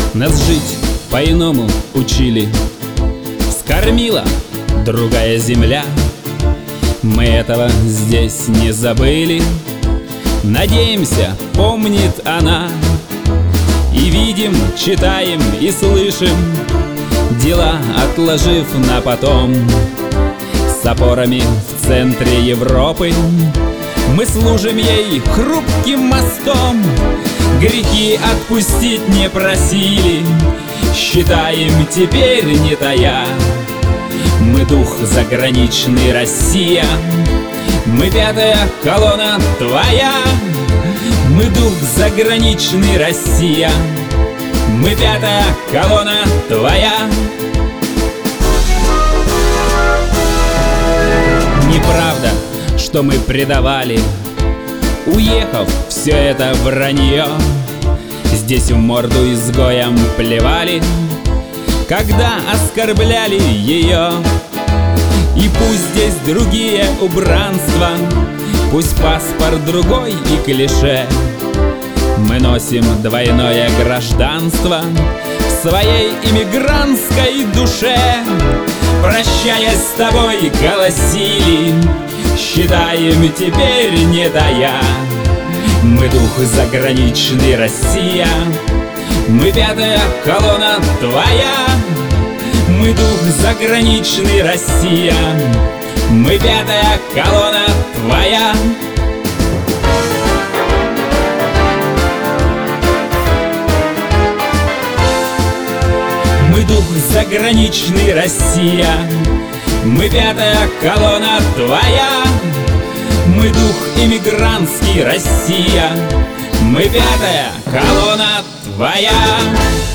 Нас жить по-иному учили. Скормила другая земля. Мы этого здесь не забыли. Надеемся, помнит она. И видим, читаем и слышим, дела отложив на потом. С опорами в центре Европы мы служим ей хрупким мостом. Грехи отпустить не просили, считаем теперь не тая. Мы дух заграничный, Россия, мы пятая колонна твоя. Мы дух заграничный, Россия, мы пятая колонна твоя. Неправда, что мы предавали, уехав, все это вранье. Здесь в морду изгоям плевали, когда оскорбляли ее. И пусть здесь другие убранства, пусть паспорт другой и клише, мы носим двойное гражданство в своей иммигрантской душе. Прощаясь с тобой, голосили, считаем теперь не тая. Мы дух заграничный, Россия, мы пятая колонна твоя. Мы дух заграничный, Россия, мы пятая колонна твоя. Мы дух заграничный, Россия, мы пятая колонна твоя. Мы дух иммигрантский, Россия, мы пятая колонна твоя.